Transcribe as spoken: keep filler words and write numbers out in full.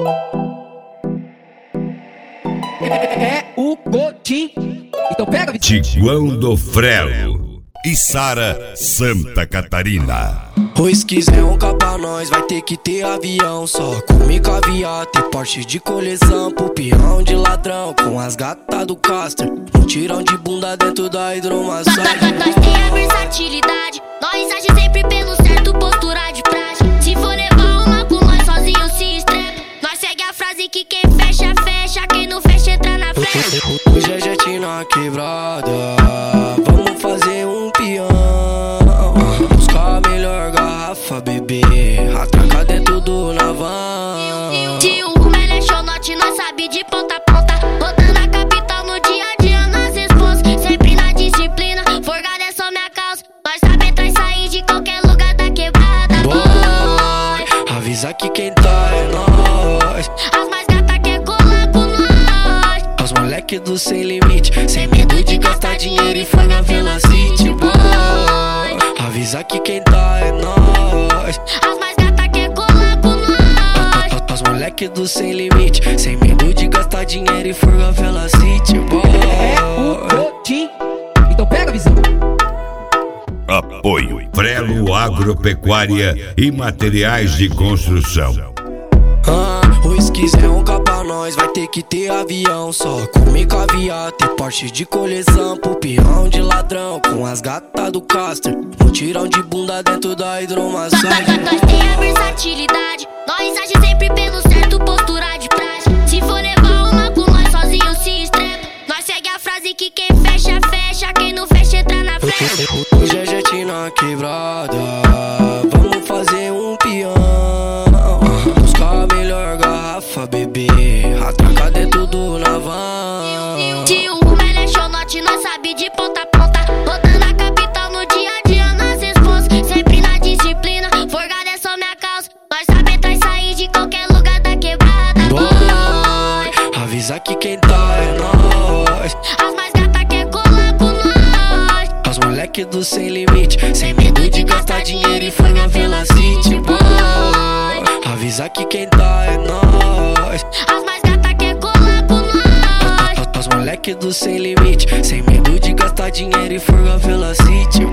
É o Gotim. Então pega, Tiguão do Frelo e Sara Santa Catarina. Pois quiser um pra nós, vai ter que ter avião. Só come caviar, ter Porsche de coleção. Pro peão de ladrão, com as gatas do Castor. Um tirão de bunda dentro da hidromassagem. Nós tem a versatilidade, nós age sempre pelo certo, postura de praxe. Se for levar uma com nós sozinho se estrepa. Nós segue a frase que quem fecha, fecha. Quem não fecha, entra na festa. Hoje é jet na quebrada, vamos fazer um peão. Buscar a melhor garrafa, bebê, atracar dentro do navão. Se o rumo é chonote, nós sabe de ponta a ponta. Rodando a capital no dia a dia, nas respostas. Sempre na disciplina, forgada é só minha causa. Nós sabe entrar e sair de qualquer lugar da quebrada. Boy, avisa que quem tá é nós. As mais gatas quer colar com nós. Os moleque do sem limite, sem medo de gastar dinheiro e foi na Velocity. Boy, avisa que quem tá é nós. As mais gatas quer colar com nós. Os moleque do sem limite, sem medo de gastar dinheiro e for na Velocity. Boy, é o Gotim. Então pega, visão. Apoio Frelo Agropecuária e Materiais de Construção. Ah, pois quiser um pra nós, vai ter que ter avião. Só come caviar, ter Porsche de coleção. Pro peão de ladrão, com as gatas do Castor. Um tirão de bunda dentro da hidromassagem. Nós tem a versatilidade, nós age sempre pelo certo, postura de praxe. Se for levar uma com nós sozinho se estrepa. Nós segue a frase que quem fecha, fecha. Quem não fecha, entra na festa. Hoje é jet na quebrada, vamos fazer um peão. Buscar a melhor garrafa, bebê, atracar dentro do navão. Se o rumo é chonote, nós sabe de ponta a ponta. Rodando a capital no dia a dia, nas respostas. Sempre na disciplina, forgada é só minha causa. Nós sabe entrar e sair de qualquer lugar da quebrada. Boy, avisa que quem tá é nós. As mais gatas quer colar com nós. Os moleque do sem limite, sem medo de gastar dinheiro e foi na Velocity. Boy, avisa que quem tá é nós. As mais gatas quer colar com nós. Os moleque do sem limite, sem medo de gastar dinheiro e for na Velocity.